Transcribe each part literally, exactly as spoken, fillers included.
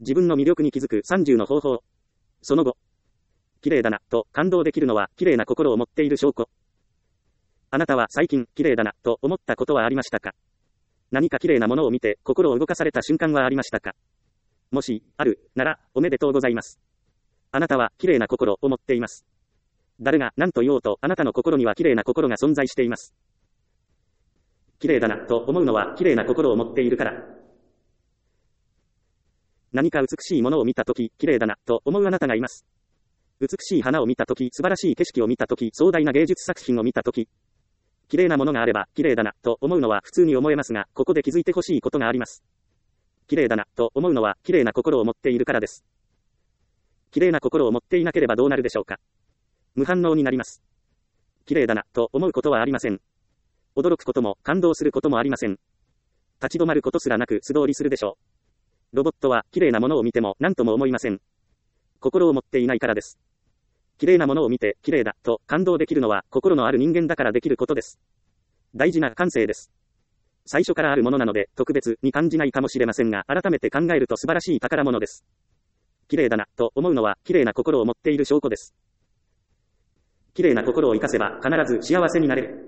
自分の魅力に気づくさんじゅうの方法。その後、綺麗だな、と感動できるのは、綺麗な心を持っている証拠。あなたは最近、綺麗だな、と思ったことはありましたか？何か綺麗なものを見て、心を動かされた瞬間はありましたか？もし、ある、なら、おめでとうございます。あなたは、綺麗な心を持っています。誰が何と言おうと、あなたの心には綺麗な心が存在しています。綺麗だな、と思うのは、綺麗な心を持っているから。何か美しいものを見たとき、綺麗だな、と思うあなたがいます。美しい花を見たとき、素晴らしい景色を見たとき、壮大な芸術作品を見たとき、綺麗なものがあれば、綺麗だな、と思うのは普通に思えますが、ここで気づいてほしいことがあります。綺麗だな、と思うのは、綺麗な心を持っているからです。綺麗な心を持っていなければどうなるでしょうか。無反応になります。綺麗だな、と思うことはありません。驚くことも、感動することもありません。立ち止まることすらなく素通りするでしょう。ロボットは、綺麗なものを見ても、何とも思いません。心を持っていないからです。綺麗なものを見て、綺麗だ、と感動できるのは、心のある人間だからできることです。大事な感性です。最初からあるものなので、特別に感じないかもしれませんが、改めて考えると素晴らしい宝物です。綺麗だな、と思うのは、綺麗な心を持っている証拠です。綺麗な心を生かせば、必ず幸せになれる。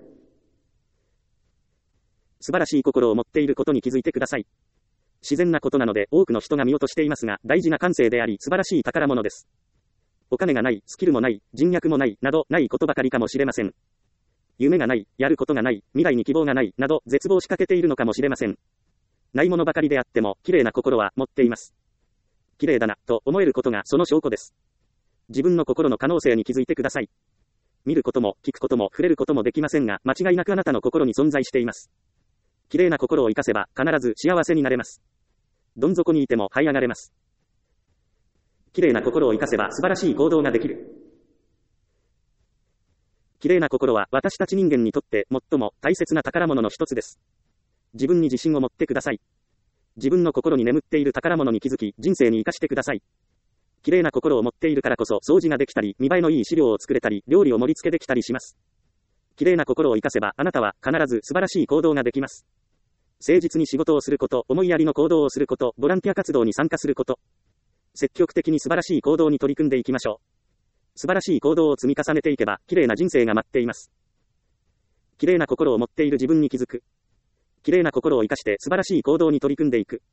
素晴らしい心を持っていることに気づいてください。自然なことなので、多くの人が見落としていますが、大事な感性であり、素晴らしい宝物です。お金がない、スキルもない、人脈もない、など、ないことばかりかもしれません。夢がない、やることがない、未来に希望がない、など、絶望しかけているのかもしれません。ないものばかりであっても、綺麗な心は持っています。綺麗だな、と思えることがその証拠です。自分の心の可能性に気づいてください。見ることも、聞くことも、触れることもできませんが、間違いなくあなたの心に存在しています。綺麗な心を生かせば、必ず幸せになれます。どん底にいても這い上がれます。綺麗な心を生かせば素晴らしい行動ができる。綺麗な心は私たち人間にとって最も大切な宝物の一つです。自分に自信を持ってください。自分の心に眠っている宝物に気づき、人生に生かしてください。綺麗な心を持っているからこそ掃除ができたり、見栄えのいい資料を作れたり、料理を盛り付けできたりします。綺麗な心を生かせばあなたは必ず素晴らしい行動ができます。誠実に仕事をすること、思いやりの行動をすること、ボランティア活動に参加すること。積極的に素晴らしい行動に取り組んでいきましょう。素晴らしい行動を積み重ねていけば、綺麗な人生が待っています。綺麗な心を持っている自分に気づく。綺麗な心を生かして素晴らしい行動に取り組んでいく。